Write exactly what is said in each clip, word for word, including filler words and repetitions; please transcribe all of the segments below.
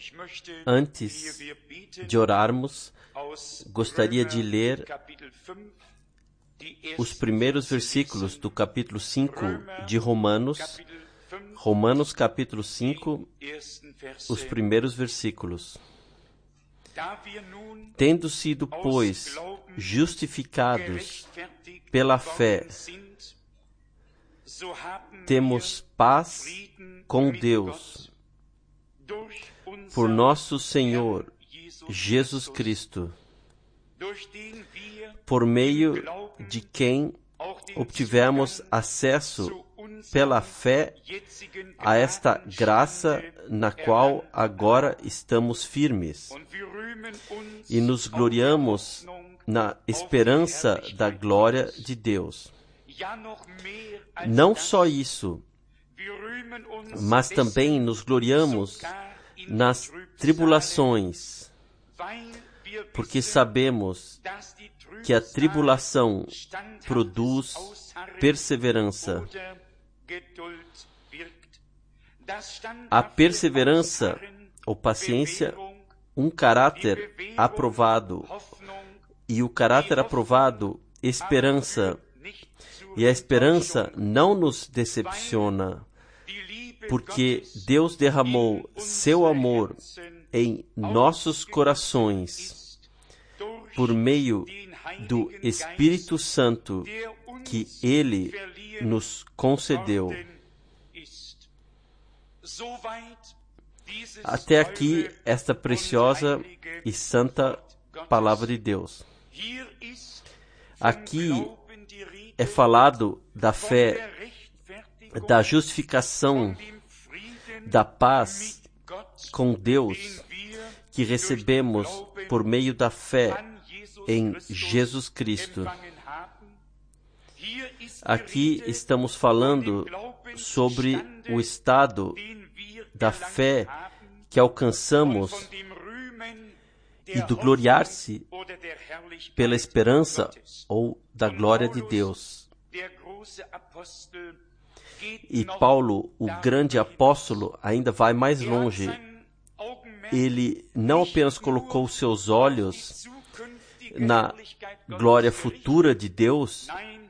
Antes de orarmos, gostaria de ler os primeiros versículos do capítulo cinco de Romanos. Romanos capítulo cinco, os primeiros versículos. Tendo sido, pois, justificados pela fé, temos paz com Deus, por nosso Senhor Jesus Cristo, por meio de quem obtivemos acesso pela fé a esta graça na qual agora estamos firmes, e nos gloriamos na esperança da glória de Deus. Não só isso, mas também nos gloriamos nas tribulações, porque sabemos que a tribulação produz perseverança. A perseverança ou paciência, um caráter aprovado, e o caráter aprovado, esperança. E a esperança não nos decepciona, porque Deus derramou seu amor em nossos corações por meio do Espírito Santo que Ele nos concedeu. Até aqui, esta preciosa e santa palavra de Deus. Aqui é falado da fé, da justificação, da paz com Deus que recebemos por meio da fé em Jesus Cristo. Aqui estamos falando sobre o estado da fé que alcançamos e do gloriar-se pela esperança ou da glória de Deus. E Paulo, o grande apóstolo, ainda vai mais longe. Ele não apenas colocou seus olhos na glória futura de Deus,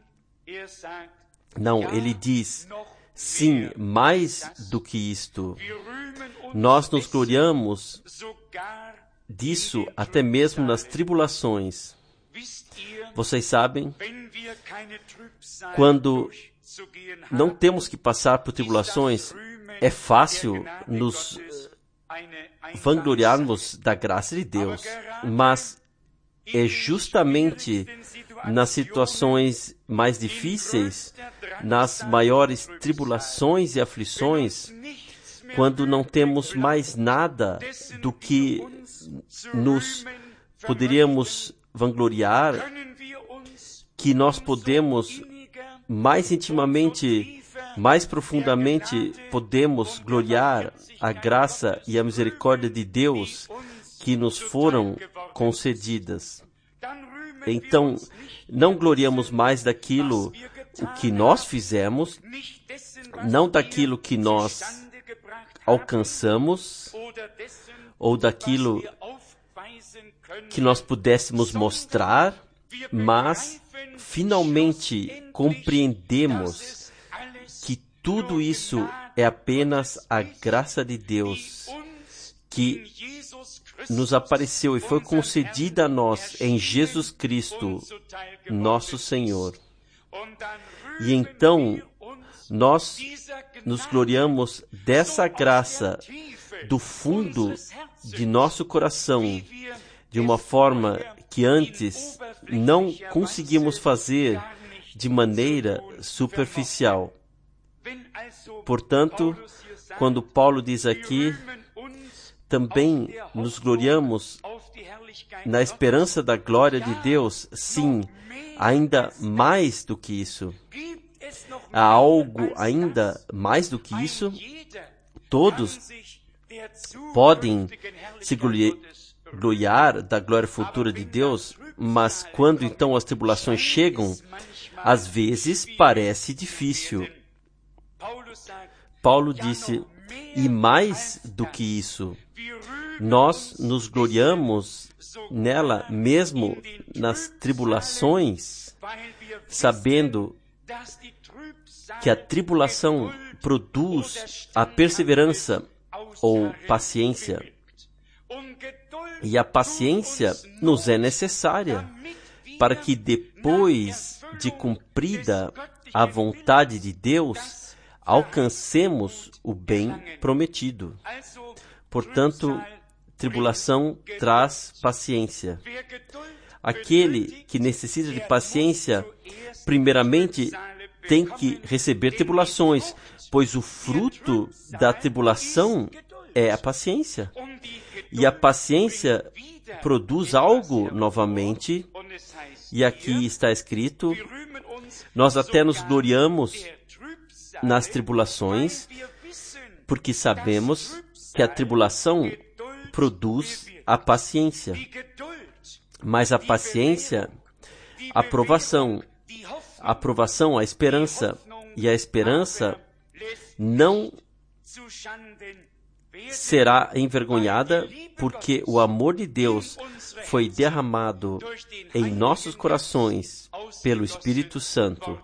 não, ele diz, sim, mais do que isto. Nós nos gloriamos disso até mesmo nas tribulações. Vocês sabem, quando não temos que passar por tribulações, é fácil nos vangloriarmos da graça de Deus, mas é justamente nas situações mais difíceis, nas maiores tribulações e aflições, quando não temos mais nada do que nos poderíamos vangloriar, que nós podemos mais intimamente, mais profundamente, podemos gloriar a graça e a misericórdia de Deus que nos foram concedidas. Então, não gloriamos mais daquilo o que nós fizemos, não daquilo que nós alcançamos, ou daquilo que nós pudéssemos mostrar, mas finalmente compreendemos que tudo isso é apenas a graça de Deus que nos apareceu e foi concedida a nós em Jesus Cristo, nosso Senhor. E então, nós nos gloriamos dessa graça do fundo de nosso coração, de uma forma que antes não conseguimos fazer de maneira superficial. Portanto, quando Paulo diz aqui, também nos gloriamos na esperança da glória de Deus, sim, ainda mais do que isso. Há algo ainda mais do que isso? Todos podem se gloriar da glória futura de Deus, mas quando então as tribulações chegam, às vezes parece difícil. Paulo disse, e mais do que isso, Nós nos gloriamos nela mesmo nas tribulações, sabendo que a tribulação produz a perseverança ou paciência. E a paciência nos é necessária para que depois de cumprida a vontade de Deus, alcancemos o bem prometido. Portanto, tribulação traz paciência. Aquele que necessita de paciência, primeiramente, tem que receber tribulações, pois o fruto da tribulação é a paciência. E a paciência produz algo novamente, e aqui está escrito, nós até nos gloriamos nas tribulações, porque sabemos que a tribulação produz a paciência. Mas a paciência, a aprovação, a aprovação, a esperança, e a esperança não será envergonhada, porque o amor de Deus foi derramado em nossos corações pelo Espírito Santo.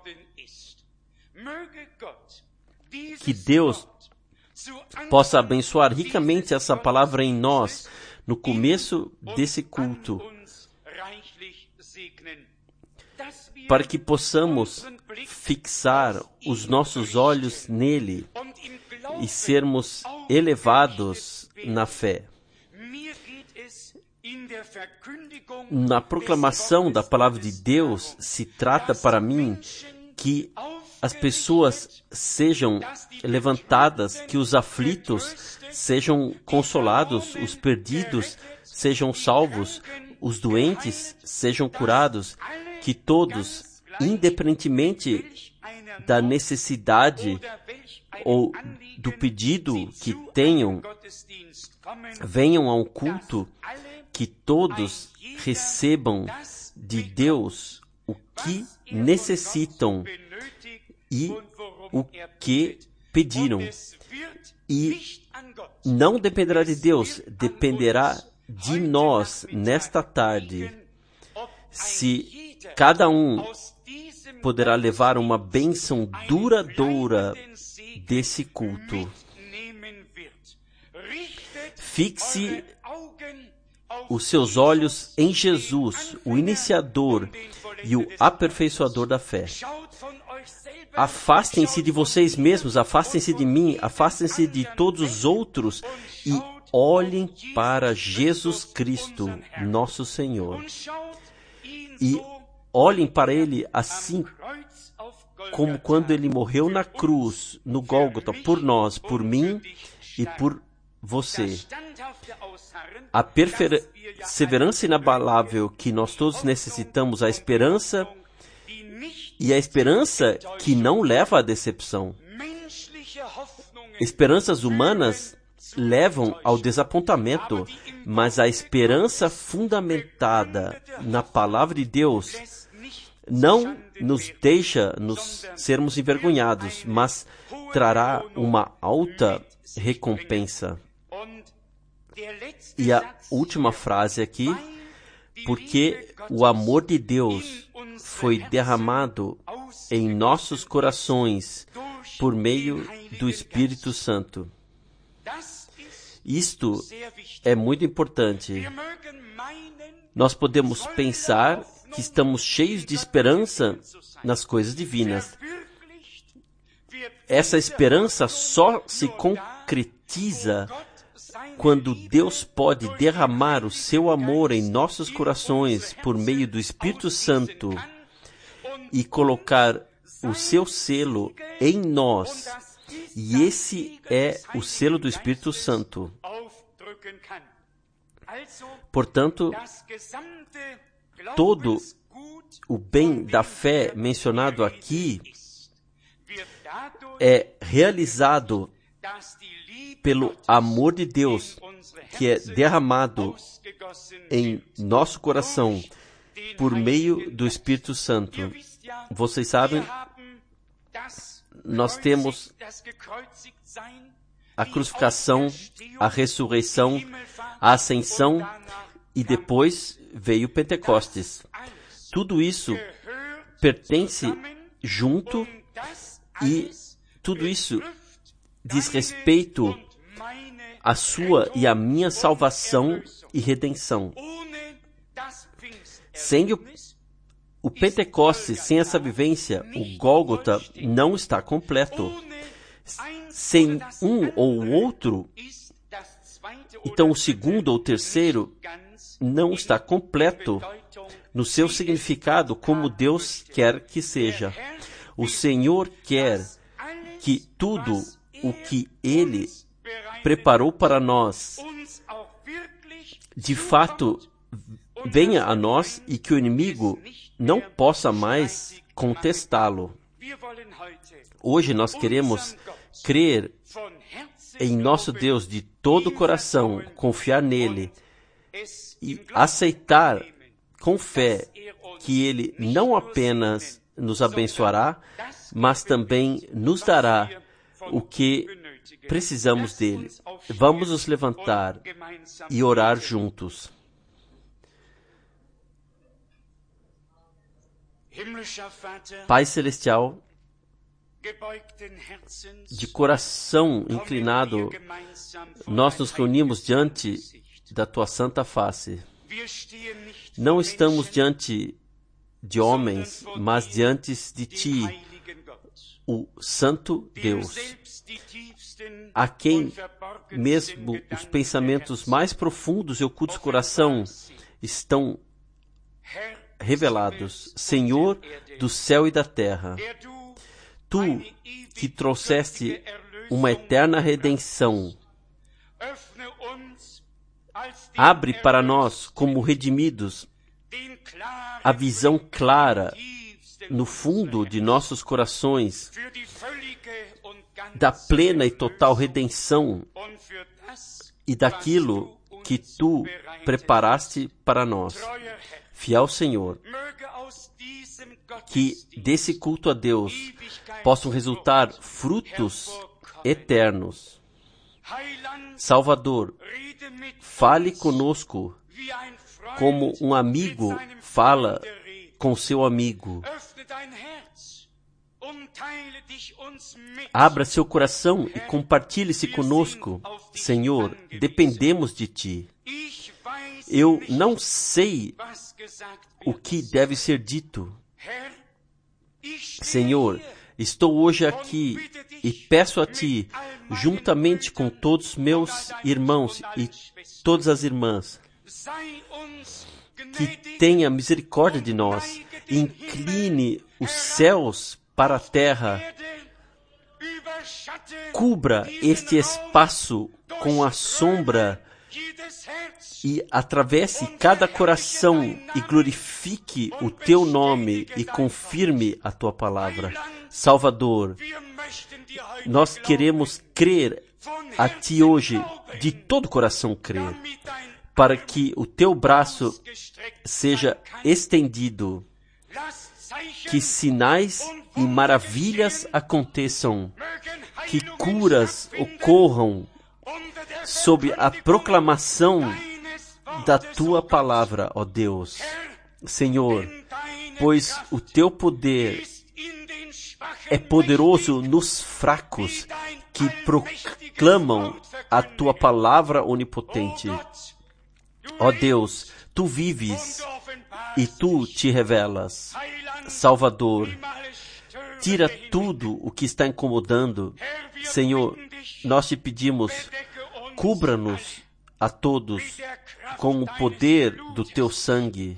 Que Deus possa abençoar ricamente essa palavra em nós, no começo desse culto, para que possamos fixar os nossos olhos nele e sermos elevados na fé. Na proclamação da palavra de Deus, se trata para mim que as pessoas sejam levantadas, que os aflitos sejam consolados, os perdidos sejam salvos, os doentes sejam curados, que todos, independentemente da necessidade ou do pedido que tenham, venham ao culto, que todos recebam de Deus o que necessitam e o que pediram. E não dependerá de Deus, dependerá de nós nesta tarde, se cada um poderá levar uma bênção duradoura desse culto. Fixe os seus olhos em Jesus, o iniciador e o aperfeiçoador da fé. Afastem-se de vocês mesmos, afastem-se de mim, afastem-se de todos os outros e olhem para Jesus Cristo, nosso Senhor. E olhem para Ele assim como quando Ele morreu na cruz, no Gólgota, por nós, por mim e por você. A perseverança inabalável que nós todos necessitamos, a esperança e a esperança que não leva à decepção. Esperanças humanas levam ao desapontamento, mas a esperança fundamentada na palavra de Deus não nos deixa nos sermos envergonhados, mas trará uma alta recompensa. E a última frase aqui, porque o amor de Deus foi derramado em nossos corações por meio do Espírito Santo. Isto é muito importante. Nós podemos pensar que estamos cheios de esperança nas coisas divinas. Essa esperança só se concretiza quando Deus pode derramar o seu amor em nossos corações por meio do Espírito Santo e colocar o seu selo em nós. E esse é o selo do Espírito Santo. Portanto, todo o bem da fé mencionado aqui é realizado pelo amor de Deus que é derramado em nosso coração por meio do Espírito Santo. Vocês sabem, nós temos a crucificação, a ressurreição, a ascensão e depois veio Pentecostes. Tudo isso pertence junto e tudo isso diz respeito à sua e à minha salvação e redenção. Sem o, o Pentecostes, sem essa vivência, o Gólgota não está completo. Sem um ou outro, então o segundo ou terceiro não está completo no seu significado como Deus quer que seja. O Senhor quer que tudo o que Ele preparou para nós, de fato, venha a nós e que o inimigo não possa mais contestá-lo. Hoje nós queremos crer em nosso Deus de todo o coração, confiar nele e aceitar com fé que Ele não apenas nos abençoará, mas também nos dará o que precisamos dele. Vamos nos levantar e orar juntos. Pai Celestial, de coração inclinado, nós nos reunimos diante da Tua santa face. Não estamos diante de homens, mas diante de Ti, o Santo Deus, a quem mesmo os pensamentos mais profundos e ocultos do coração estão revelados. Senhor do céu e da terra, Tu que trouxeste uma eterna redenção, abre para nós, como redimidos, a visão clara no fundo de nossos corações da plena e total redenção e daquilo que Tu preparaste para nós. Fiel Senhor, que desse culto a Deus possam resultar frutos eternos. Salvador, fale conosco como um amigo fala com seu amigo. Abra seu coração e compartilhe-se conosco. Senhor, dependemos de Ti. Eu não sei o que deve ser dito. Senhor, estou hoje aqui e peço a Ti, juntamente com todos meus irmãos e todas as irmãs, que tenha misericórdia de nós, incline os céus para a terra, cubra este espaço com a sombra e atravesse cada coração e glorifique o Teu nome e confirme a Tua palavra. Salvador, nós queremos crer a Ti hoje, de todo o coração crer, para que o Teu braço seja estendido, que sinais e maravilhas aconteçam, que curas ocorram sob a proclamação da Tua palavra, ó Deus. Senhor, pois o Teu poder é poderoso nos fracos que proclamam a Tua palavra onipotente. Ó Deus, Tu vives e Tu te revelas. Salvador, tira tudo o que está incomodando. Senhor, nós te pedimos, cubra-nos a todos com o poder do Teu sangue.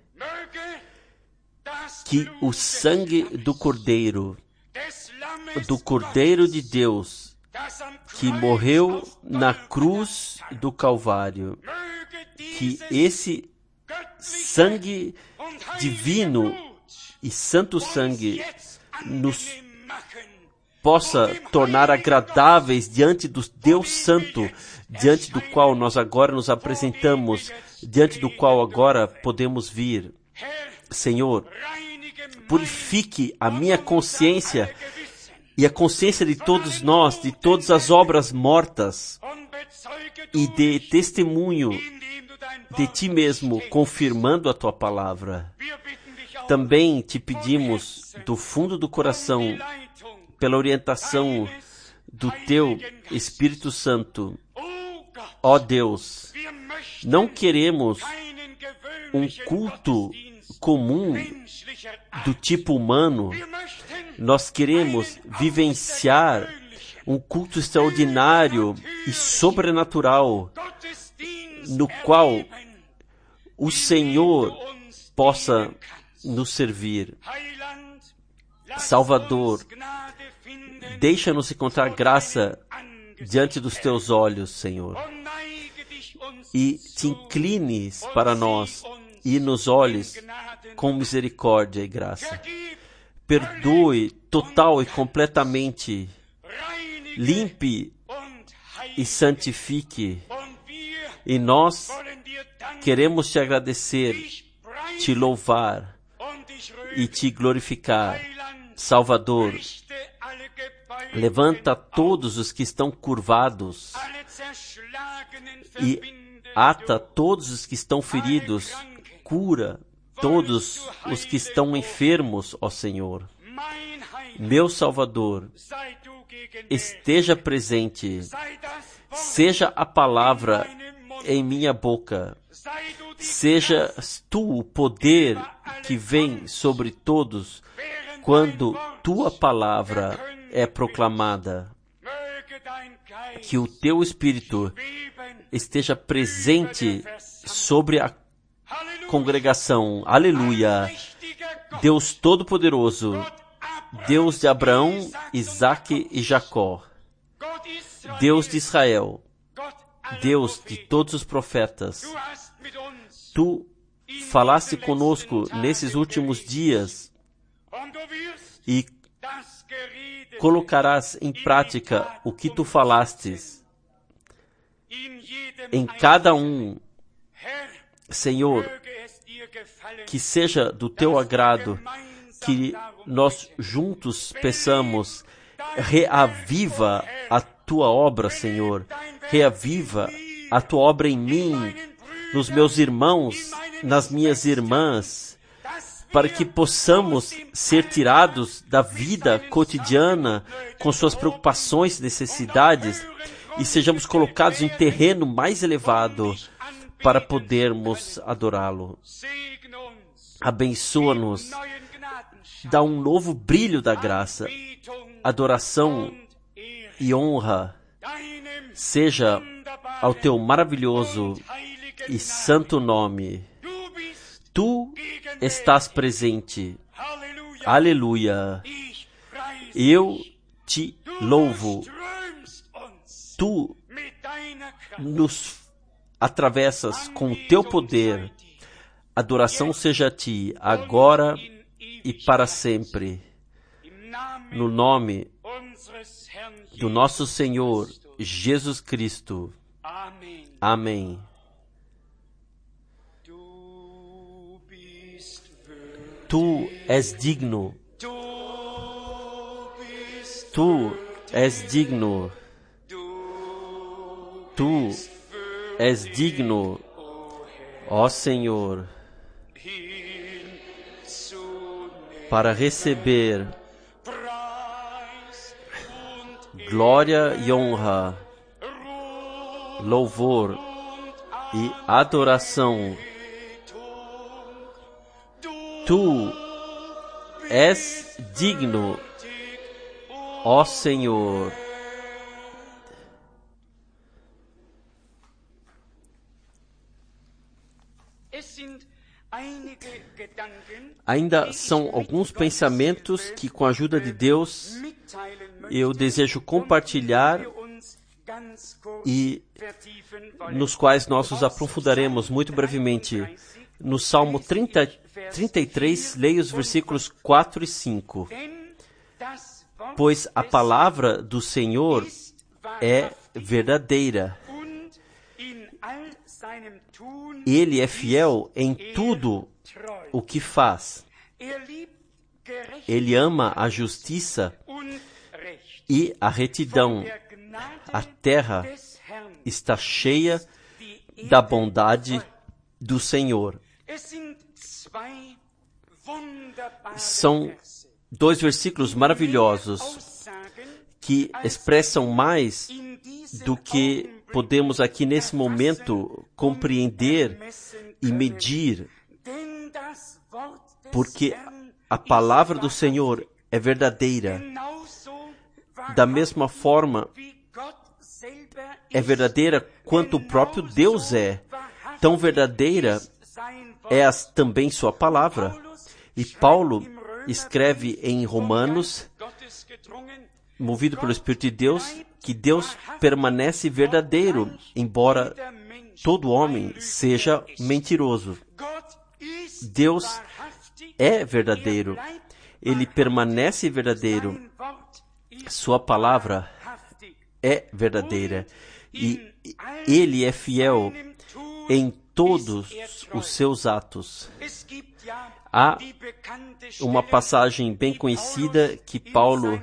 Que o sangue do Cordeiro, do Cordeiro de Deus, que morreu na cruz do Calvário, que esse sangue divino e santo sangue nos possa tornar agradáveis diante do Deus Santo, diante do qual nós agora nos apresentamos, diante do qual agora podemos vir. Senhor, purifique a minha consciência e a consciência de todos nós, de todas as obras mortas, e dê testemunho de ti mesmo, confirmando a tua palavra. Também te pedimos do fundo do coração, pela orientação do teu Espírito Santo. Ó Deus, não queremos um culto comum do tipo humano. Nós queremos vivenciar um culto extraordinário e sobrenatural, no qual o Senhor possa nos servir. Salvador, deixa-nos encontrar graça diante dos teus olhos, Senhor, e te inclines para nós e nos olhes com misericórdia e graça. Perdoe total e completamente, limpe e santifique. E nós queremos te agradecer, te louvar e te glorificar. Salvador, levanta todos os que estão curvados e ata todos os que estão feridos. Cura todos os que estão enfermos, ó Senhor. Meu Salvador, esteja presente. Seja a palavra em minha boca. Seja tu o poder que vem sobre todos quando tua palavra é proclamada. Que o teu Espírito esteja presente sobre a congregação. Aleluia. Deus Todo-Poderoso, Deus de Abraão, Isaque e Jacó, Deus de Israel, Deus de todos os profetas. Tu falaste conosco nesses últimos dias e colocarás em prática o que tu falastes em cada um. Senhor, que seja do teu agrado, que nós juntos peçamos, reaviva a tua obra, Senhor, reaviva a tua obra em mim, nos meus irmãos, nas minhas irmãs, para que possamos ser tirados da vida cotidiana com suas preocupações e necessidades e sejamos colocados em terreno mais elevado para podermos adorá-lo. Abençoa-nos, dá um novo brilho da graça, adoração e honra seja ao teu maravilhoso e santo nome. Tu estás presente. Aleluia. Eu te louvo. Tu nos atravessas com o teu poder. Adoração seja a ti, agora e para sempre. No nome do nosso Senhor Jesus Cristo. Amém. Tu és digno. Tu és digno. Tu és digno, ó Senhor, para receber glória e honra, louvor e adoração. Tu és digno, ó Senhor. Ainda são alguns pensamentos que, com a ajuda de Deus, eu desejo compartilhar e nos quais nós nos aprofundaremos muito brevemente. No Salmo trinta, trinta e três, leia os versículos quatro e cinco. Pois a palavra do Senhor é verdadeira. Ele é fiel em tudo o que faz. Ele ama a justiça e a retidão. A terra está cheia da bondade do Senhor. São dois versículos maravilhosos que expressam mais do que podemos aqui nesse momento compreender e medir, porque a palavra do Senhor é verdadeira. Da mesma forma, é verdadeira quanto o próprio Deus é. Tão verdadeira é as, também sua palavra. E Paulo escreve em Romanos, movido pelo Espírito de Deus, que Deus permanece verdadeiro, embora todo homem seja mentiroso. Deus é verdadeiro. Ele permanece verdadeiro. Sua palavra é verdadeira. E Ele é fiel em todos os seus atos. Há uma passagem bem conhecida que Paulo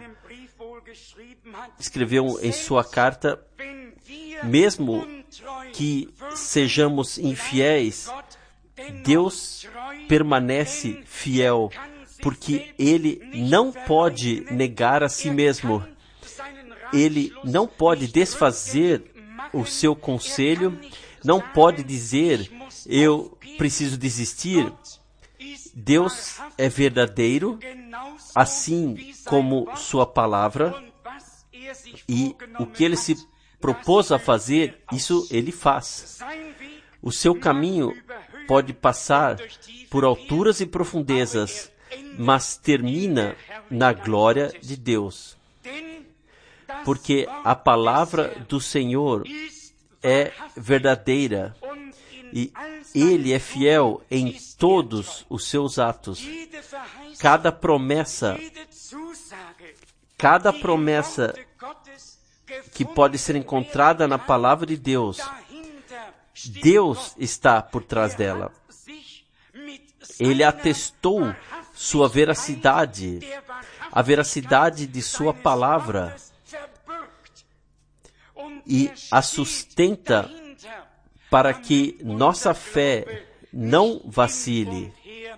escreveu em sua carta: mesmo que sejamos infiéis, Deus permanece fiel, porque Ele não pode negar a si mesmo. Ele não pode desfazer o seu conselho, não pode dizer, eu preciso desistir. Deus é verdadeiro, assim como sua palavra, e o que Ele se propôs a fazer, isso Ele faz. O seu caminho pode passar por alturas e profundezas, mas termina na glória de Deus. Porque a palavra do Senhor é verdadeira e Ele é fiel em todos os seus atos. Cada promessa, cada promessa que pode ser encontrada na palavra de Deus, Deus está por trás dela. Ele atestou sua veracidade, a veracidade de sua palavra, e a sustenta para que nossa fé não vacile,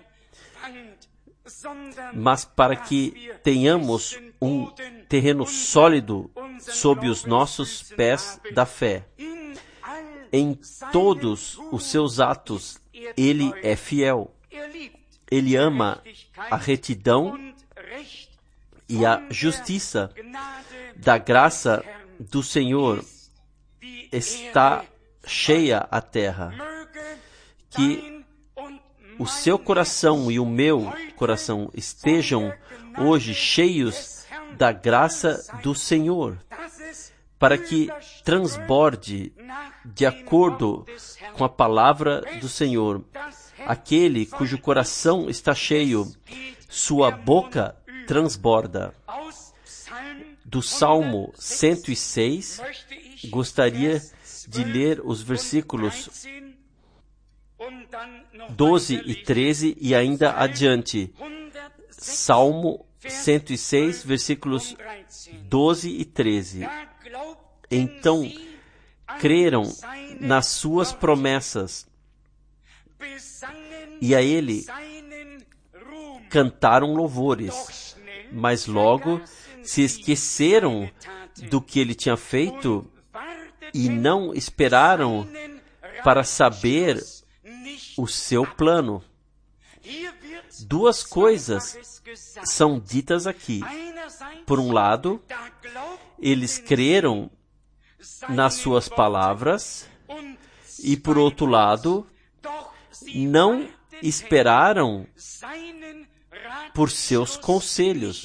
mas para que tenhamos um terreno sólido sob os nossos pés da fé. Em todos os seus atos, Ele é fiel. Ele ama a retidão e a justiça. Da graça do Senhor está cheia a terra. Que o seu coração e o meu coração estejam hoje cheios da graça do Senhor, para que transborde de acordo com a palavra do Senhor. Aquele cujo coração está cheio, sua boca transborda. Do Salmo cento e seis, gostaria de ler os versículos doze e treze e ainda adiante. Salmo cento e seis, versículos doze e treze. Então creram nas suas promessas e a Ele cantaram louvores, mas logo se esqueceram do que Ele tinha feito e não esperaram para saber o seu plano. Duas coisas são ditas aqui. Por um lado, eles creram nas suas palavras e, por outro lado, não esperaram por seus conselhos.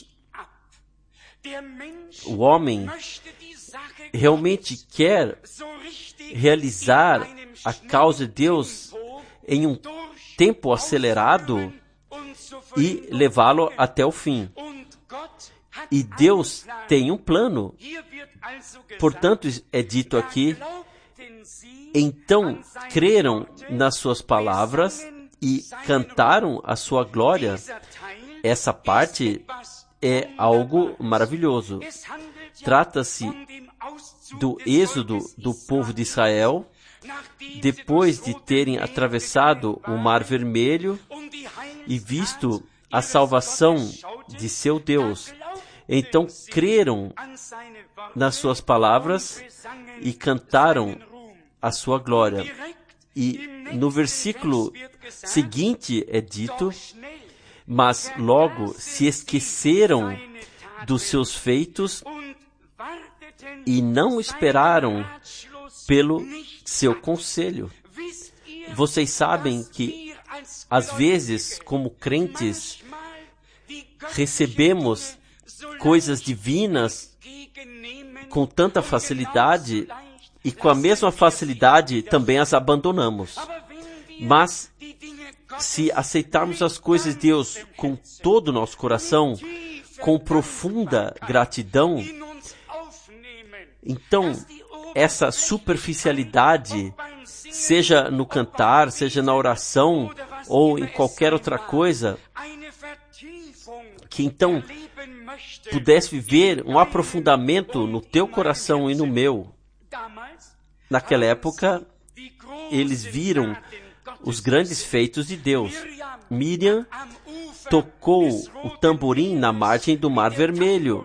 O homem realmente quer realizar a causa de Deus em um tempo acelerado e levá-lo até o fim. E Deus tem um plano. Portanto, é dito aqui, então creram nas suas palavras e cantaram a sua glória. Essa parte é algo maravilhoso. Trata-se do êxodo do povo de Israel, depois de terem atravessado o Mar Vermelho e visto a salvação de seu Deus. Então creram nas suas palavras e cantaram a sua glória. E no versículo seguinte é dito: mas logo se esqueceram dos seus feitos e não esperaram pelo seu conselho. Vocês sabem que, às vezes, como crentes, recebemos coisas divinas com tanta facilidade e com a mesma facilidade também as abandonamos. Mas, se aceitarmos as coisas de Deus com todo o nosso coração, com profunda gratidão, então, essa superficialidade, seja no cantar, seja na oração ou em qualquer outra coisa, que então pudesse viver um aprofundamento no teu coração e no meu. Naquela época, eles viram os grandes feitos de Deus. Miriam tocou o tamborim na margem do Mar Vermelho.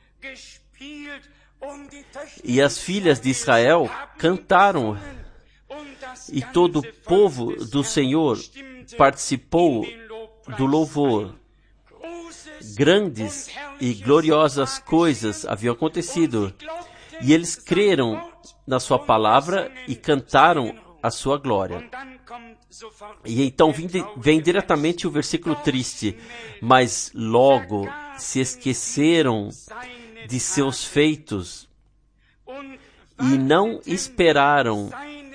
E as filhas de Israel cantaram. E todo o povo do Senhor participou do louvor. Grandes e gloriosas coisas haviam acontecido. E eles creram na sua palavra e cantaram a sua glória. E então vem, vem diretamente o versículo triste. Mas logo se esqueceram de seus feitos e não esperaram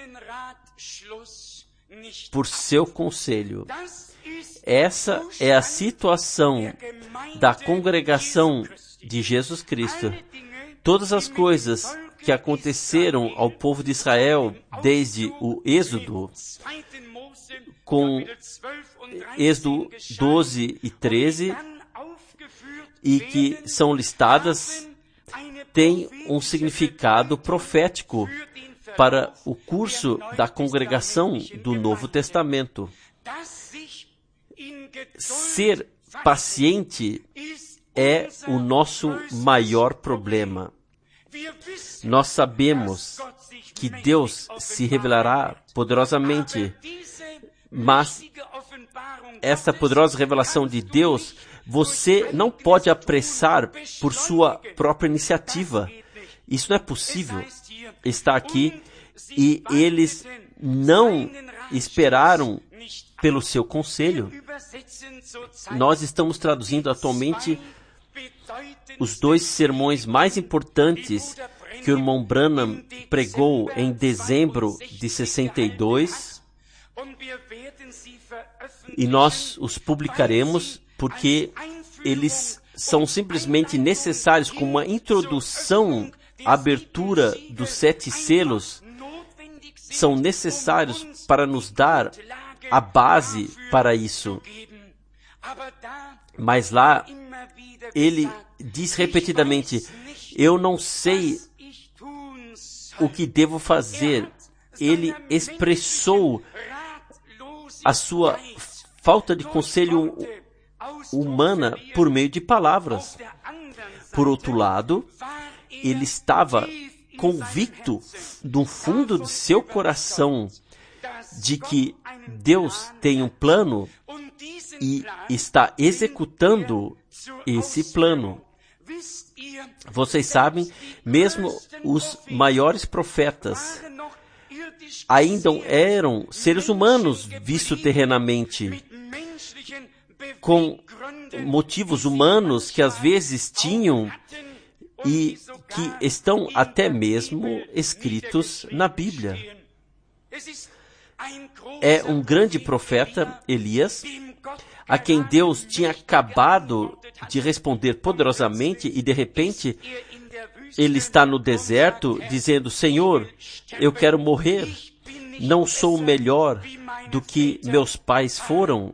por seu conselho. Essa é a situação da congregação de Jesus Cristo. Todas as coisas que aconteceram ao povo de Israel desde o Êxodo, com Êxodo doze e treze, e que são listadas, têm um significado profético para o curso da congregação do Novo Testamento. Ser paciente é o nosso maior problema. Nós sabemos que Deus se revelará poderosamente, mas essa poderosa revelação de Deus, você não pode apressar por sua própria iniciativa. Isso não é possível. Está aqui, e eles não esperaram pelo seu conselho. Nós estamos traduzindo atualmente os dois sermões mais importantes que o irmão Branham pregou em dezembro de sessenta e dois, e nós os publicaremos porque eles são simplesmente necessários como uma introdução, abertura dos sete selos, são necessários para nos dar a base para isso. Mas lá, ele diz repetidamente: eu não sei o que devo fazer. Ele expressou a sua falta de conselho humana por meio de palavras. Por outro lado, ele estava convicto do fundo de seu coração de que Deus tem um plano e está executando esse plano. Vocês sabem, mesmo os maiores profetas ainda eram seres humanos vistos terrenamente, com motivos humanos que às vezes tinham e que estão até mesmo escritos na Bíblia. É um grande profeta, Elias, a quem Deus tinha acabado de responder poderosamente, e de repente ele está no deserto dizendo: Senhor, eu quero morrer, não sou melhor do que meus pais foram.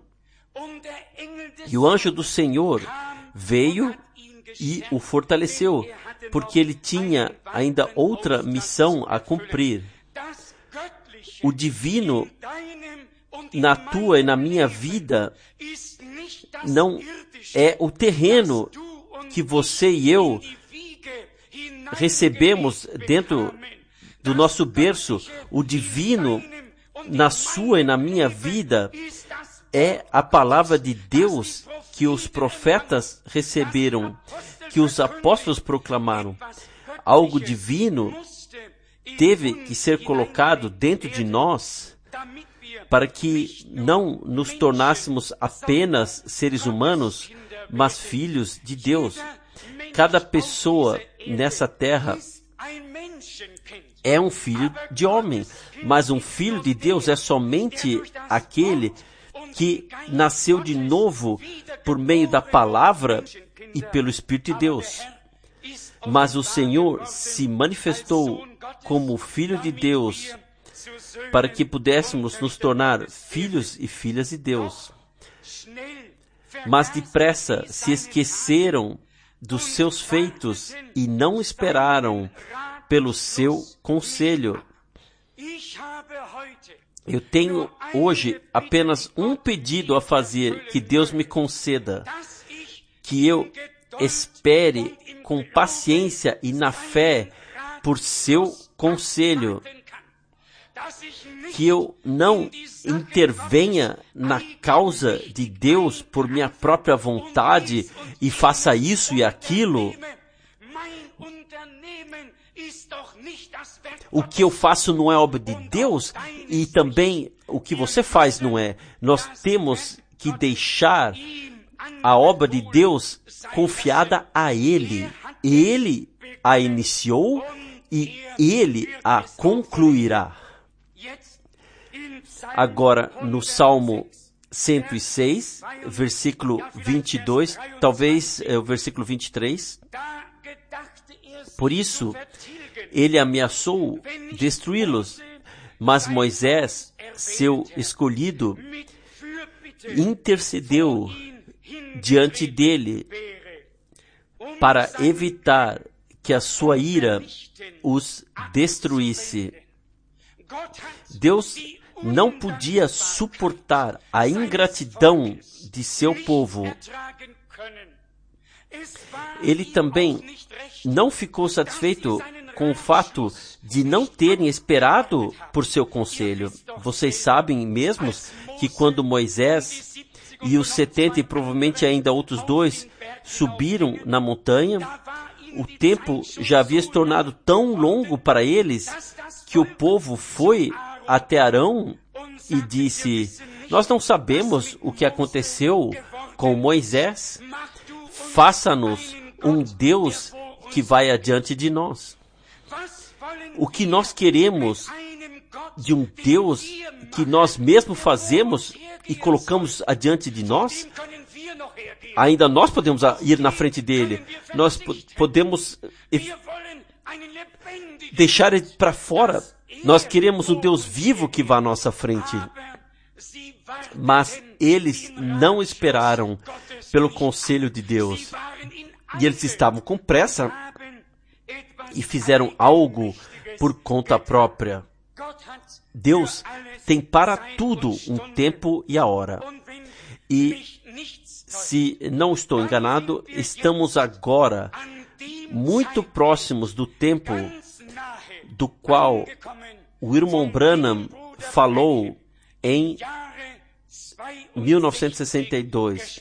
E o anjo do Senhor veio e o fortaleceu, porque ele tinha ainda outra missão a cumprir. O divino na tua e na minha vida não é o terreno que você e eu recebemos dentro do nosso berço. O divino na sua e na minha vida é a palavra de Deus que os profetas receberam, que os apóstolos proclamaram. Algo divino teve que ser colocado dentro de nós para que não nos tornássemos apenas seres humanos, mas filhos de Deus. Cada pessoa nessa terra é um filho de homem, mas um filho de Deus é somente aquele que nasceu de novo por meio da palavra e pelo Espírito de Deus. Mas o Senhor se manifestou como Filho de Deus para que pudéssemos nos tornar filhos e filhas de Deus. Mas depressa se esqueceram dos seus feitos e não esperaram pelo seu conselho. Eu tenho hoje apenas um pedido a fazer que Deus me conceda, que eu espere com paciência e na fé por seu conselho, que eu não intervenha na causa de Deus por minha própria vontade e faça isso e aquilo. O que eu faço não é obra de Deus e também o que você faz não é. Nós temos que deixar a obra de Deus confiada a Ele. Ele a iniciou e Ele a concluirá. Agora, no Salmo cento e seis, versículo vinte e dois, talvez é o versículo vinte e três. Por isso, ele ameaçou destruí-los, mas Moisés, seu escolhido, intercedeu diante dele para evitar que a sua ira os destruísse. Deus não podia suportar a ingratidão de seu povo. Ele também não ficou satisfeito com o fato de não terem esperado por seu conselho. Vocês sabem mesmo que quando Moisés e os setenta e provavelmente ainda outros dois subiram na montanha, o tempo já havia se tornado tão longo para eles que o povo foi até Arão e disse: nós não sabemos o que aconteceu com Moisés. Faça-nos um Deus que vai adiante de nós. O que nós queremos de um Deus que nós mesmos fazemos e colocamos adiante de nós, ainda nós podemos ir na frente dele. Nós podemos deixar ele para fora. Nós queremos um Deus vivo que vá à nossa frente. Mas eles não esperaram pelo conselho de Deus. E eles estavam com pressa e fizeram algo por conta própria. Deus tem para tudo um tempo e a hora. E, se não estou enganado, estamos agora muito próximos do tempo do qual o irmão Branham falou em mil novecentos e sessenta e dois.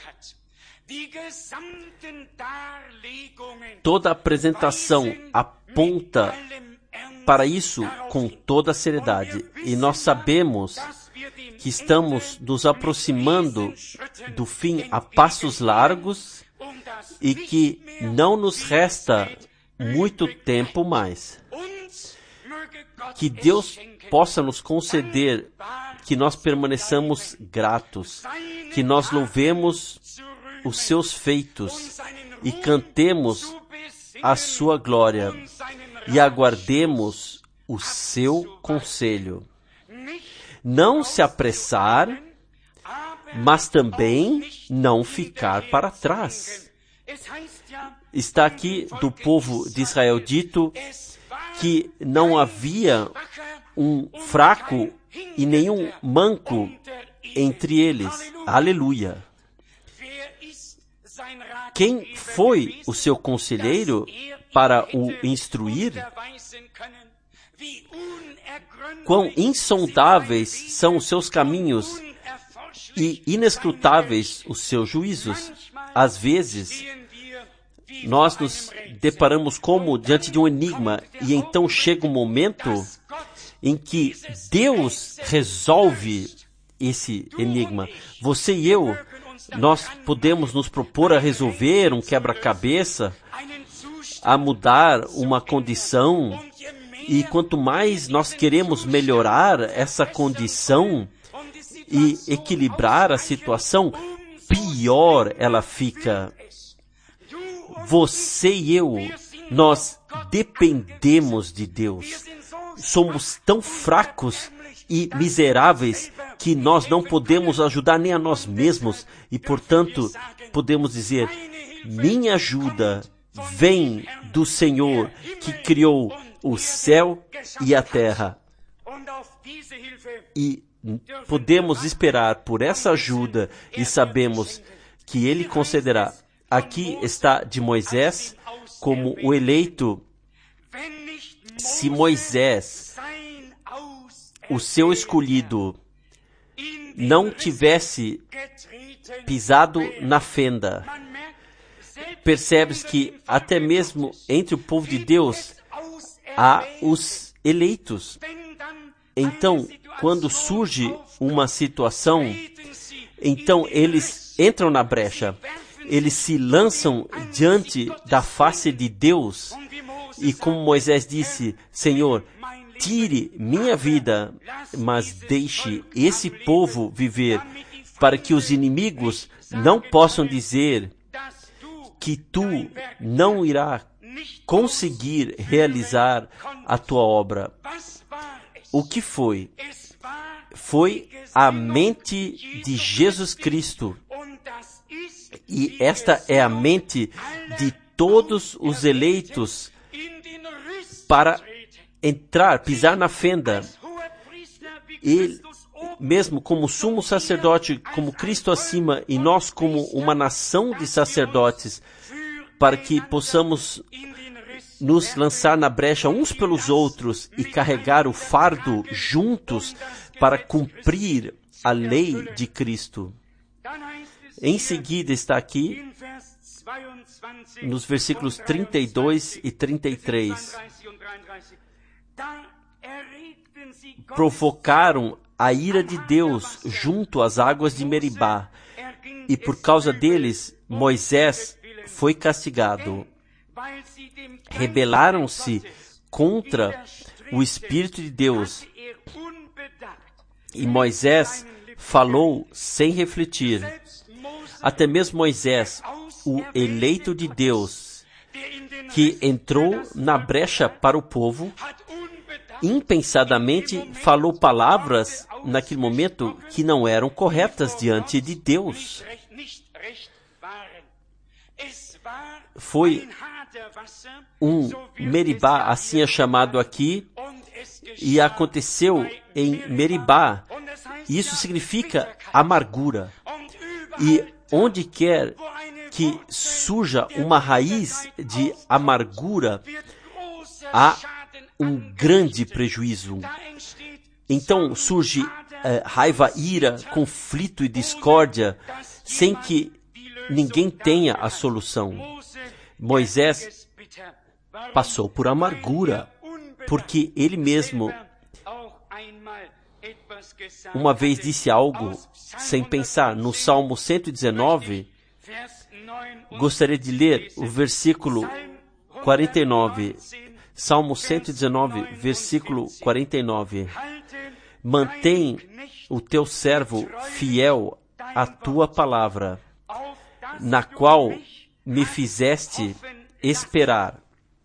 Toda a apresentação aponta para isso com toda a seriedade. E nós sabemos que estamos nos aproximando do fim a passos largos e que não nos resta muito tempo mais. Que Deus possa nos conceder que nós permaneçamos gratos, que nós louvemos os seus feitos e cantemos a sua glória e aguardemos o seu conselho. Não se apressar, mas também não ficar para trás. Está aqui do povo de Israel dito que não havia um fraco e nenhum manco entre eles. Aleluia! Quem foi o seu conselheiro para o instruir? Quão insondáveis são os seus caminhos e inescrutáveis os seus juízos. Às vezes, nós nos deparamos como diante de um enigma, e então chega um momento em que Deus resolve esse enigma. Você e eu, nós podemos nos propor a resolver um quebra-cabeça, a mudar uma condição, e quanto mais nós queremos melhorar essa condição e equilibrar a situação, pior ela fica. Você e eu, nós dependemos de Deus. Somos tão fracos e miseráveis que nós não podemos ajudar nem a nós mesmos. E, portanto, podemos dizer, minha ajuda vem do Senhor que criou o céu e a terra. E podemos esperar por essa ajuda e sabemos que Ele concederá. Aqui está de Moisés como o eleito. Se Moisés, o seu escolhido, não tivesse pisado na fenda, percebes que até mesmo entre o povo de Deus há os eleitos. Então, quando surge uma situação, então eles entram na brecha, eles se lançam diante da face de Deus, e como Moisés disse, Senhor, tire minha vida, mas deixe esse povo viver, para que os inimigos não possam dizer que tu não irás conseguir realizar a tua obra. O que foi? Foi a mente de Jesus Cristo. E esta é a mente de todos os eleitos para entrar, pisar na fenda. Ele, mesmo como sumo sacerdote, como Cristo acima, e nós como uma nação de sacerdotes, para que possamos nos lançar na brecha uns pelos outros e carregar o fardo juntos para cumprir a lei de Cristo. Em seguida está aqui, nos versículos trinta e dois e trinta e três, provocaram a ira de Deus junto às águas de Meribá, e por causa deles Moisés foi castigado. Rebelaram-se contra o Espírito de Deus, e Moisés falou sem refletir. Até mesmo Moisés, o eleito de Deus, que entrou na brecha para o povo, impensadamente falou palavras naquele momento que não eram corretas diante de Deus. Foi um Meribá, assim é chamado aqui, e aconteceu em Meribá. Isso significa amargura. E onde quer que surja uma raiz de amargura, há um grande prejuízo. Então surge eh, raiva, ira, conflito e discórdia, sem que ninguém tenha a solução. Moisés passou por amargura, porque ele mesmo uma vez disse algo sem pensar. No Salmo cento e dezenove, gostaria de ler o versículo quarenta e nove. Salmo cento e dezenove, versículo quarenta e nove. Mantém o teu servo fiel à tua palavra, na qual me fizeste esperar.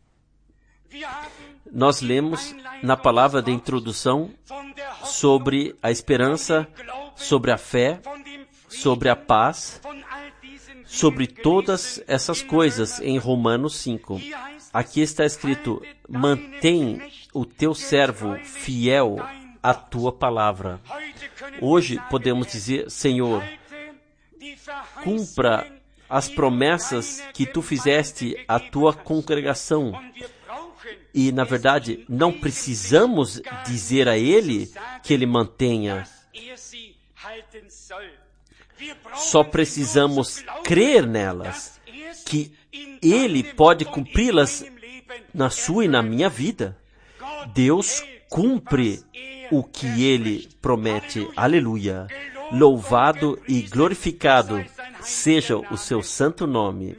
Nós lemos na palavra de introdução sobre a esperança, sobre a fé, sobre a paz, sobre todas essas coisas em Romanos cinco. Aqui está escrito: mantém o teu servo fiel à tua palavra. Hoje podemos dizer: Senhor, cumpra as promessas que tu fizeste à tua congregação. E, na verdade, não precisamos dizer a ele que ele mantenha. Só precisamos crer nelas, que ele pode cumpri-las na sua e na minha vida. Deus cumpre o que ele promete. Aleluia! Louvado e glorificado seja o seu santo nome.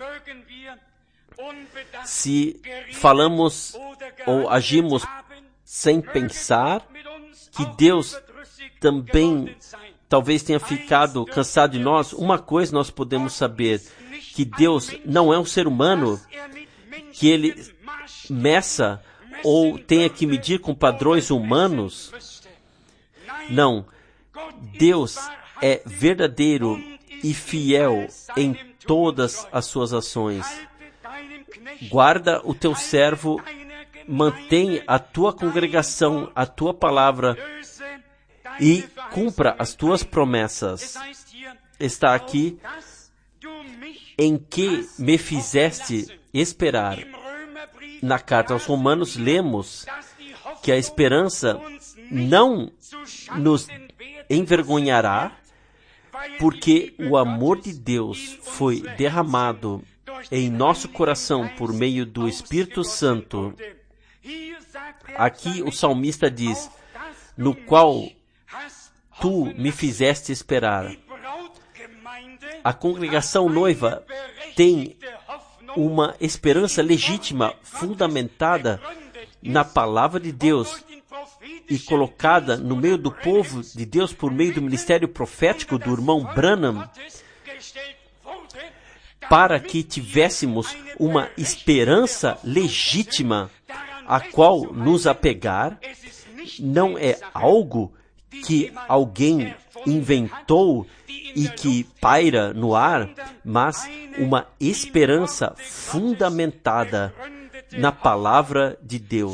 Se falamos ou agimos sem pensar, que Deus também talvez tenha ficado cansado de nós, uma coisa nós podemos saber: que Deus não é um ser humano que ele meça ou tenha que medir com padrões humanos. Não. Deus é verdadeiro e fiel em todas as suas ações. Guarda o teu servo, mantém a tua congregação, a tua palavra e cumpra as tuas promessas. Está aqui: em que me fizeste esperar. Na carta aos Romanos lemos que a esperança não nos envergonhará, porque o amor de Deus foi derramado em nosso coração por meio do Espírito Santo. Aqui o salmista diz: no qual tu me fizeste esperar. A congregação noiva tem uma esperança legítima, fundamentada na palavra de Deus e colocada no meio do povo de Deus por meio do ministério profético do irmão Branham, para que tivéssemos uma esperança legítima a qual nos apegar. Não é algo que alguém inventou e que paira no ar, mas uma esperança fundamentada na palavra de Deus.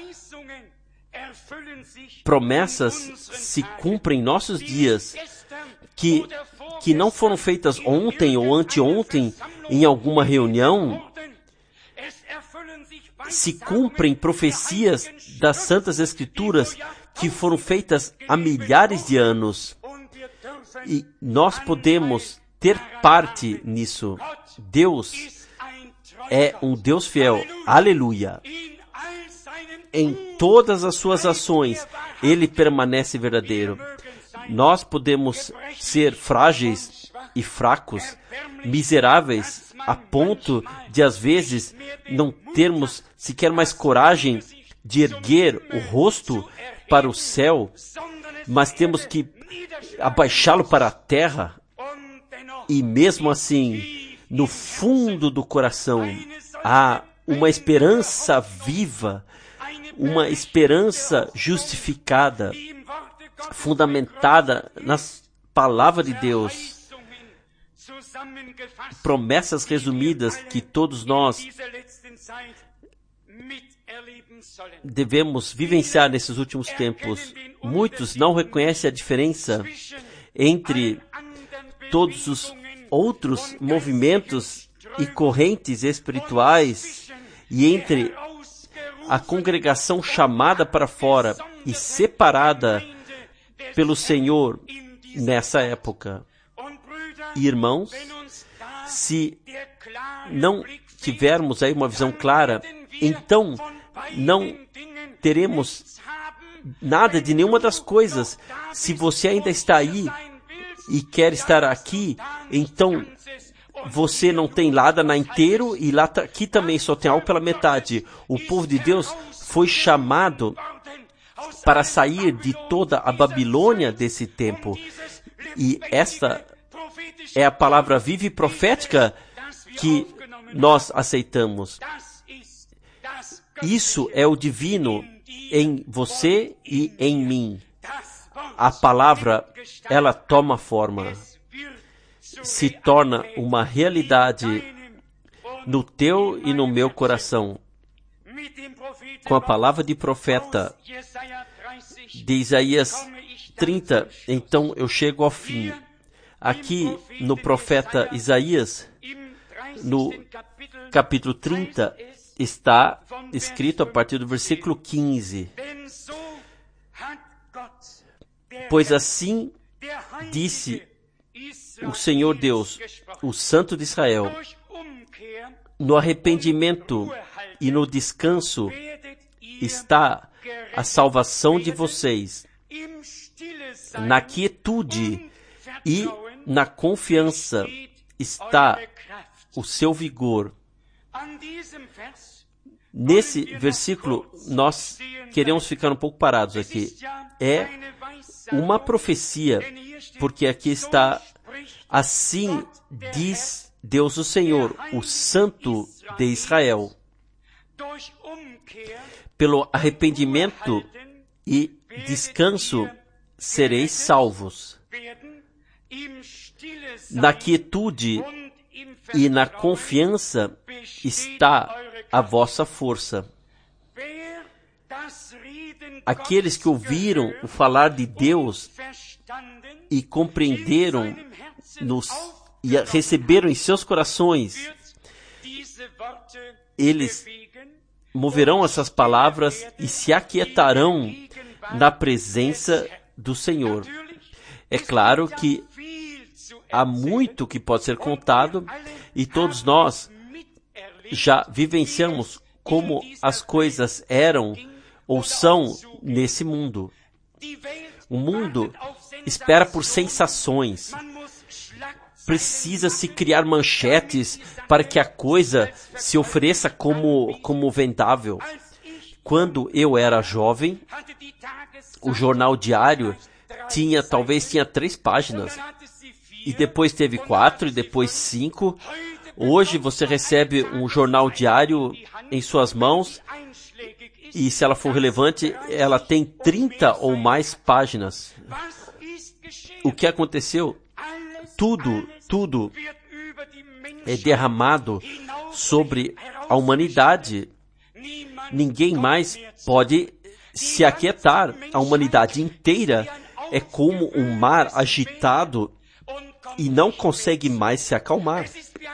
Promessas se cumprem em nossos dias que, que não foram feitas ontem ou anteontem em alguma reunião. Se cumprem profecias das Santas Escrituras que foram feitas há milhares de anos. E nós podemos ter parte nisso. Deus é um Deus fiel. Aleluia! Em todas as suas ações, Ele permanece verdadeiro. Nós podemos ser frágeis e fracos, miseráveis, a ponto de, às vezes, não termos sequer mais coragem de erguer o rosto para o céu, mas temos que abaixá-lo para a terra. E mesmo assim, no fundo do coração, há uma esperança viva, uma esperança justificada, fundamentada nas palavras de Deus. Promessas resumidas que todos nós devemos vivenciar nesses últimos tempos. Muitos não reconhecem a diferença entre todos os outros movimentos e correntes espirituais e entre a congregação chamada para fora e separada pelo Senhor nessa época. Irmãos, se não tivermos aí uma visão clara, então não teremos nada de nenhuma das coisas. Se você ainda está aí e quer estar aqui, então você não tem nada na inteiro e lá aqui também só tem algo pela metade. O povo de Deus foi chamado para sair de toda a Babilônia desse tempo. E esta é a palavra viva e profética que nós aceitamos. Isso é o divino em você e em mim. A palavra, ela toma forma. se torna uma realidade no teu e no meu coração. Com a palavra de profeta de Isaías trinta, então eu chego ao fim. Aqui no profeta Isaías, no capítulo trinta, está escrito a partir do versículo quinze. Pois assim disse o Senhor Deus, o Santo de Israel, no arrependimento e no descanso está a salvação de vocês. Na quietude e na confiança está o seu vigor. Nesse versículo, nós queremos ficar um pouco parados aqui. É uma profecia, porque aqui está, assim diz Deus o Senhor, o Santo de Israel. Pelo arrependimento e descanso sereis salvos. Na quietude e na confiança está a vossa força. Aqueles que ouviram o falar de Deus e compreenderam nos, e receberam em seus corações, eles moverão essas palavras e se aquietarão na presença do Senhor. É claro que há muito que pode ser contado e todos nós já vivenciamos como as coisas eram ou são nesse mundo. O mundo espera por sensações. Precisa se criar manchetes para que a coisa se ofereça como, como vendável. Quando eu era jovem, o jornal diário tinha, talvez tinha três páginas. E depois teve quatro, e depois cinco. Hoje você recebe um jornal diário em suas mãos, e se ela for relevante, ela tem trinta ou mais páginas. O que aconteceu? Tudo, tudo é derramado sobre a humanidade. Ninguém mais pode se aquietar. A humanidade inteira é como um mar agitado e não consegue mais se acalmar.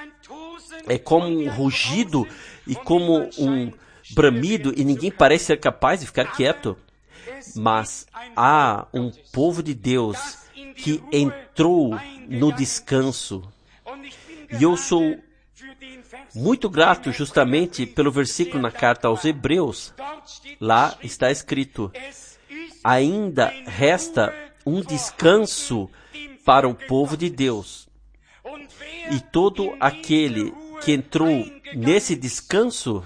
É como um rugido e como um bramido e ninguém parece ser capaz de ficar quieto. Mas há um povo de Deus que entrou no descanso. E eu sou muito grato justamente pelo versículo na carta aos Hebreus. Lá está escrito: ainda resta um descanso para o povo de Deus. E todo aquele que entrou nesse descanso,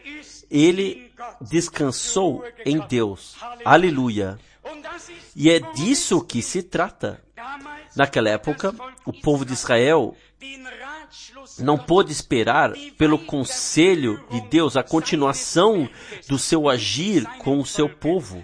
ele descansou em Deus. Aleluia! E é disso que se trata. Naquela época, o povo de Israel não pôde esperar pelo conselho de Deus, a continuação do seu agir com o seu povo.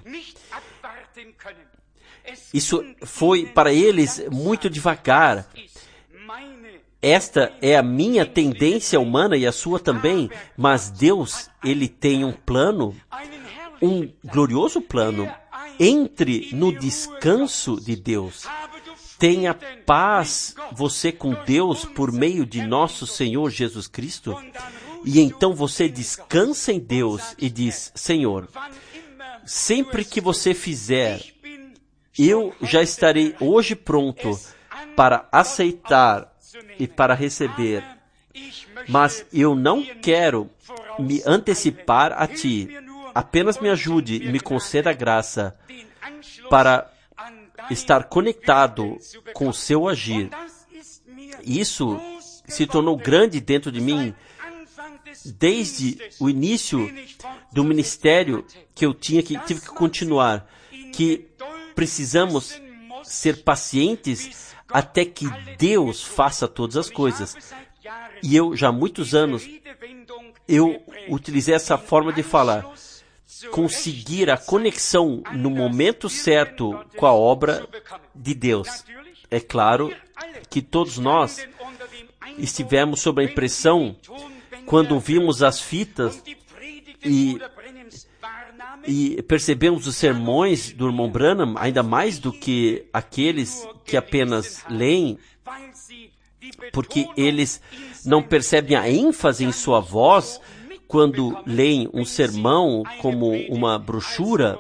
Isso foi para eles muito devagar. Esta é a minha tendência humana e a sua também, mas Deus, Ele tem um plano, um glorioso plano. Entre no descanso de Deus. Tenha paz você com Deus por meio de nosso Senhor Jesus Cristo. E então você descansa em Deus e diz: Senhor, sempre que você fizer, eu já estarei hoje pronto para aceitar e para receber. Mas eu não quero me antecipar a Ti. Apenas me ajude e me conceda a graça para estar conectado com o seu agir. Isso se tornou grande dentro de mim desde o início do ministério que eu tinha que tive que continuar, que precisamos ser pacientes até que Deus faça todas as coisas. E eu já há muitos anos eu utilizei essa forma de falar. Conseguir a conexão no momento certo com a obra de Deus. É claro que todos nós estivemos sob a impressão, quando vimos as fitas e, e percebemos os sermões do irmão Branham, ainda mais do que aqueles que apenas leem, porque eles não percebem a ênfase em sua voz quando leem um sermão como uma brochura,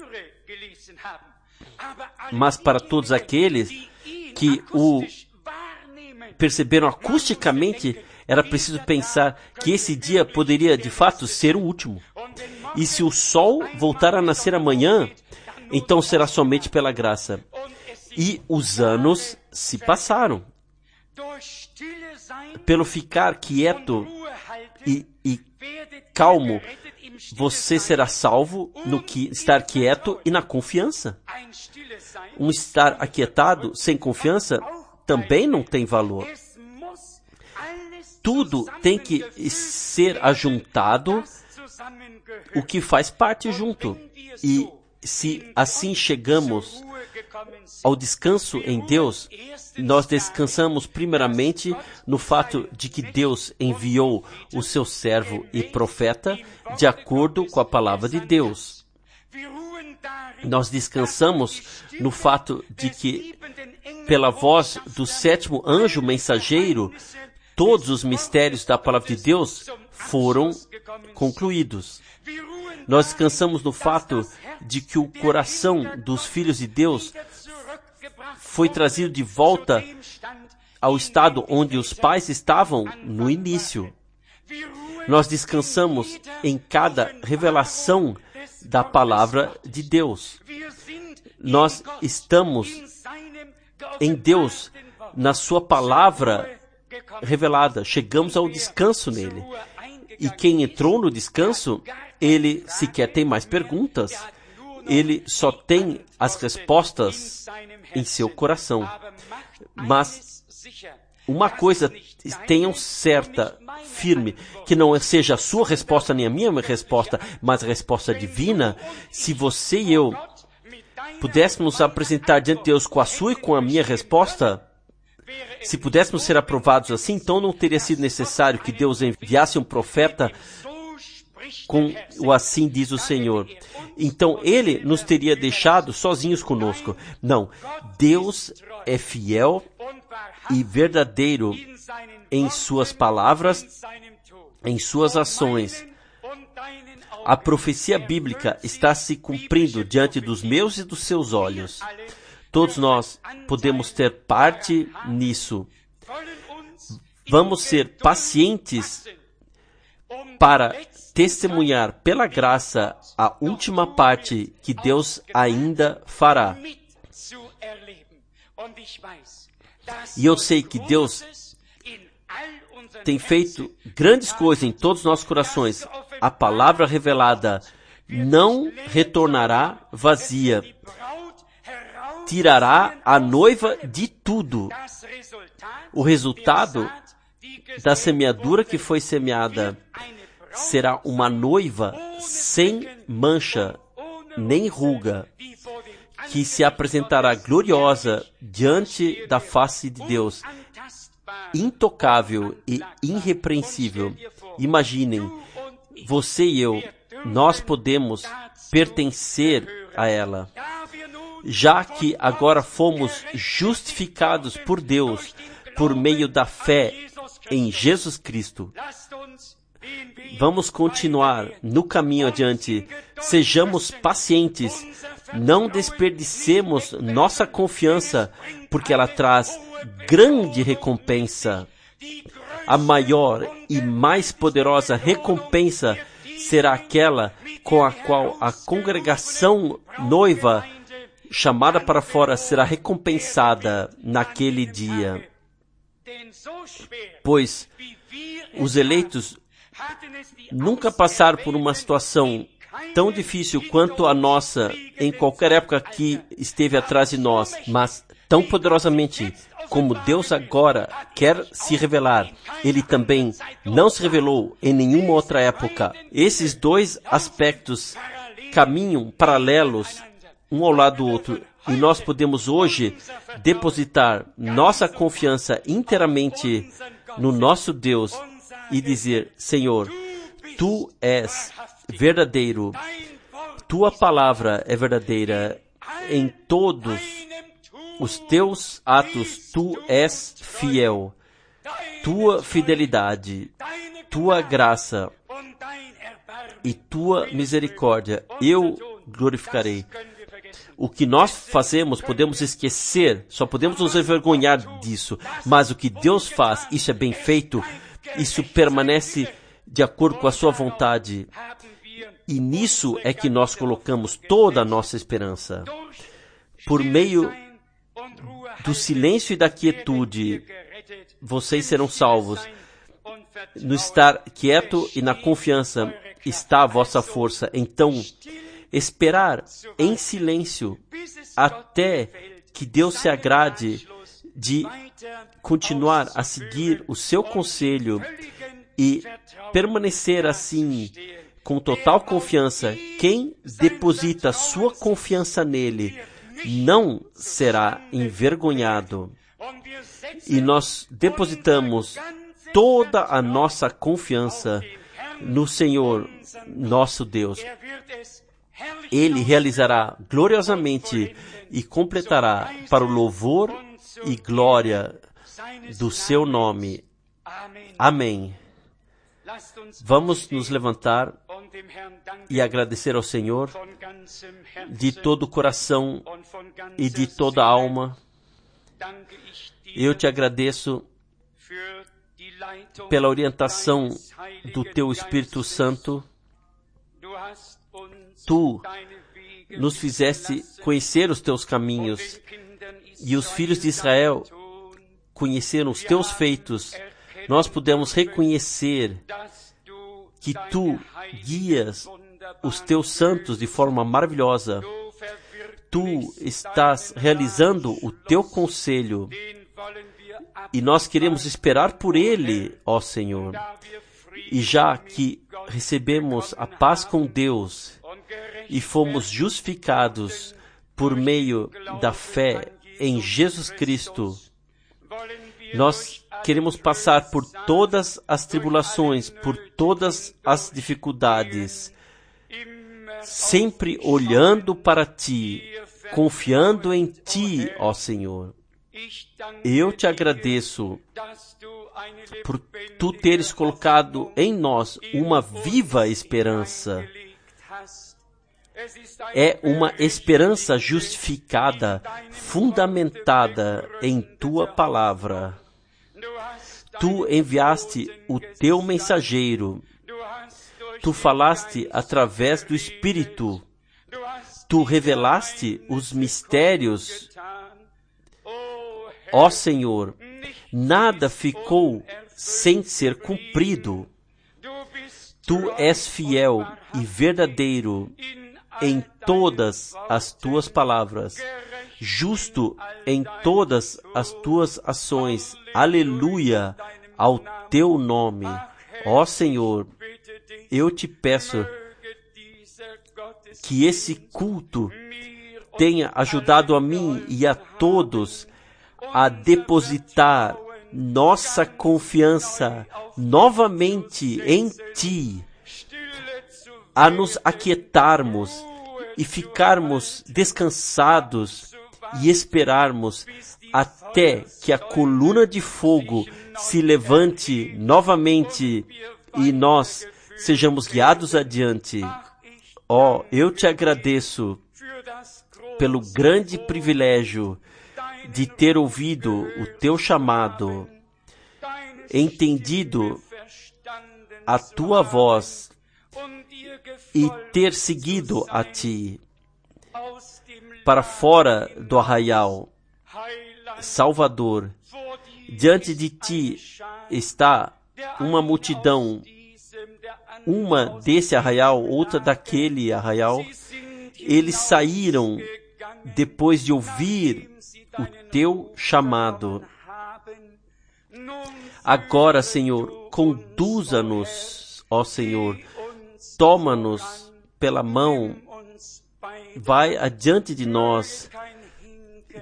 mas para todos aqueles que o perceberam acusticamente, era preciso pensar que esse dia poderia de fato ser o último. E se o sol voltar a nascer amanhã, então será somente pela graça. E os anos se passaram. Pelo ficar quieto e, e calmo, você será salvo no que estar quieto e na confiança. Um estar aquietado sem confiança também não tem valor. Tudo tem que ser ajuntado, o que faz parte junto. E se assim chegamos ao descanso em Deus, nós descansamos primeiramente no fato de que Deus enviou o seu servo e profeta de acordo com a palavra de Deus. Nós descansamos no fato de que, pela voz do sétimo anjo mensageiro, todos os mistérios da palavra de Deus foram concluídos. Nós descansamos no fato de que o coração dos filhos de Deus foi trazido de volta ao estado onde os pais estavam no início. Nós descansamos em cada revelação da palavra de Deus. Nós estamos em Deus, na sua palavra revelada. Chegamos ao descanso nele. E quem entrou no descanso, ele sequer tem mais perguntas. Ele só tem as respostas em seu coração. Mas uma coisa tenham certa, firme, que não seja a sua resposta nem a minha resposta, mas a resposta divina. Se você e eu pudéssemos apresentar diante de Deus com a sua e com a minha resposta, se pudéssemos ser aprovados assim, então não teria sido necessário que Deus enviasse um profeta com o assim diz o Senhor. Então ele nos teria deixado sozinhos conosco. Não, Deus é fiel e verdadeiro em suas palavras, em suas ações. A profecia bíblica está se cumprindo diante dos meus e dos seus olhos. Todos nós podemos ter parte nisso. Vamos ser pacientes para testemunhar pela graça a última parte que Deus ainda fará. E eu sei que Deus tem feito grandes coisas em todos os nossos corações. A palavra revelada não retornará vazia. Tirará a noiva de tudo. O resultado da semeadura que foi semeada será uma noiva sem mancha, nem ruga, que se apresentará gloriosa diante da face de Deus, intocável e irrepreensível. Imaginem, você e eu, nós podemos pertencer a ela. Já que agora fomos justificados por Deus por meio da fé em Jesus Cristo, vamos continuar no caminho adiante. Sejamos pacientes. Não desperdicemos nossa confiança, porque ela traz grande recompensa. A maior e mais poderosa recompensa será aquela com a qual a congregação noiva chamada para fora será recompensada naquele dia. Pois os eleitos nunca passaram por uma situação tão difícil quanto a nossa em qualquer época que esteve atrás de nós, mas tão poderosamente como Deus agora quer se revelar, Ele também não se revelou em nenhuma outra época. Esses dois aspectos caminham paralelos um ao lado do outro. E nós podemos hoje depositar nossa confiança inteiramente no nosso Deus e dizer: Senhor, Tu és verdadeiro, Tua palavra é verdadeira em todos os Teus atos, Tu és fiel, Tua fidelidade, Tua graça e Tua misericórdia eu glorificarei. O que nós fazemos, podemos esquecer, só podemos nos envergonhar disso, mas o que Deus faz, isso é bem feito, isso permanece de acordo com a sua vontade. E nisso é que nós colocamos toda a nossa esperança. Por meio do silêncio e da quietude, vocês serão salvos. No estar quieto e na confiança está a vossa força. Então, esperar em silêncio até que Deus se agrade de continuar a seguir o seu conselho e permanecer assim com total confiança. Quem deposita sua confiança nele não será envergonhado. E nós depositamos toda a nossa confiança no Senhor, nosso Deus. Ele realizará gloriosamente e completará para o louvor e glória do seu nome. Amém. Vamos nos levantar e agradecer ao Senhor de todo o coração e de toda a alma. Eu te agradeço pela orientação do Teu Espírito Santo. Tu nos fizeste conhecer os Teus caminhos e os filhos de Israel conheceram os Teus feitos. Nós podemos reconhecer que Tu guias os Teus santos de forma maravilhosa. Tu estás realizando o Teu conselho e nós queremos esperar por ele, ó Senhor. E já que recebemos a paz com Deus e fomos justificados por meio da fé em Jesus Cristo, nós queremos passar por todas as tribulações, por todas as dificuldades, sempre olhando para Ti, confiando em Ti, ó Senhor. Eu te agradeço por Tu teres colocado em nós uma viva esperança. É uma esperança justificada, fundamentada em Tua palavra. Tu enviaste o Teu mensageiro. Tu falaste através do Espírito. Tu revelaste os mistérios. Ó Senhor, nada ficou sem ser cumprido. Tu és fiel e verdadeiro em todas as Tuas palavras, justo em todas as Tuas ações. Aleluia ao Teu nome. Ó Senhor, eu te peço que esse culto tenha ajudado a mim e a todos a depositar nossa confiança novamente em Ti, a nos aquietarmos e ficarmos descansados e esperarmos até que a coluna de fogo se levante novamente e nós sejamos guiados adiante. Ó, oh, eu te agradeço pelo grande privilégio de ter ouvido o Teu chamado, entendido a Tua voz e ter seguido a Ti para fora do arraial. Salvador, diante de Ti está uma multidão, uma desse arraial, outra daquele arraial. Eles saíram depois de ouvir o Teu chamado. Agora, Senhor, conduza-nos, ó Senhor, toma-nos pela mão, vai adiante de nós,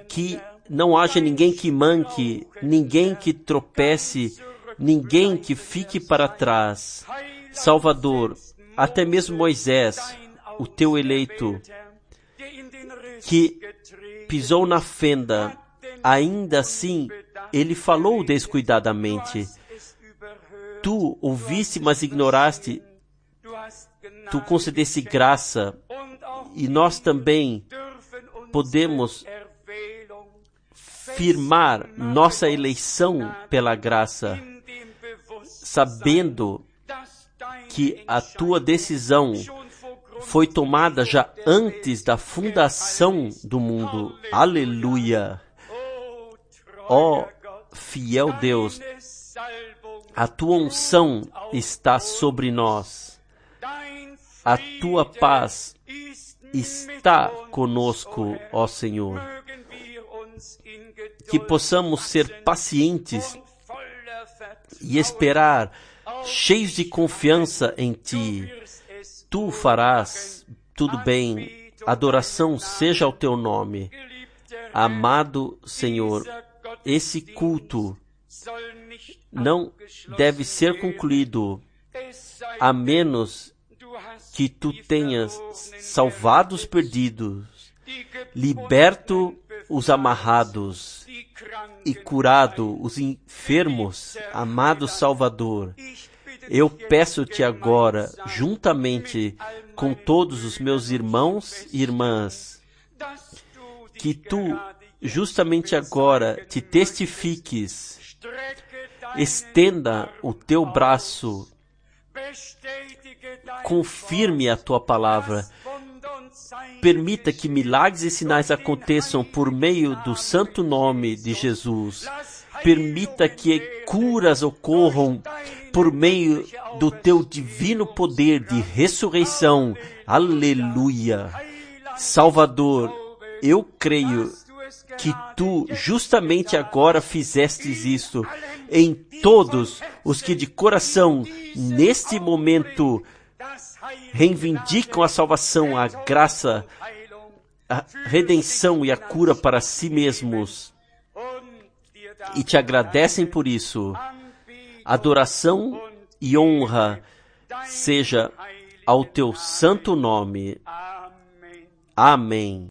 que não haja ninguém que manque, ninguém que tropece, ninguém que fique para trás. Salvador, até mesmo Moisés, o teu eleito, que pisou na fenda, ainda assim, ele falou descuidadamente. Tu ouviste, mas ignoraste. Tu concedeste graça, e nós também podemos firmar nossa eleição pela graça, sabendo que a tua decisão foi tomada já antes da fundação do mundo. Aleluia! Ó fiel Deus, a tua unção está sobre nós. A tua paz está conosco, ó Senhor. Que possamos ser pacientes e esperar, cheios de confiança em Ti. Tu farás tudo bem. Adoração seja ao Teu nome. Amado Senhor, esse culto não deve ser concluído a menos que Tu tenhas salvado os perdidos, liberto os amarrados e curado os enfermos. Amado Salvador, eu peço-te agora, juntamente com todos os meus irmãos e irmãs, que Tu, justamente agora, te testifiques, estenda o Teu braço, confirme a Tua palavra, permita que milagres e sinais aconteçam por meio do santo nome de Jesus. Permita que curas ocorram por meio do Teu divino poder de ressurreição. Aleluia! Salvador, eu creio que Tu justamente agora fizestes isso em todos os que de coração, neste momento, reivindicam a salvação, a graça, a redenção e a cura para si mesmos e Te agradecem por isso. Adoração e honra seja ao Teu santo nome. Amém.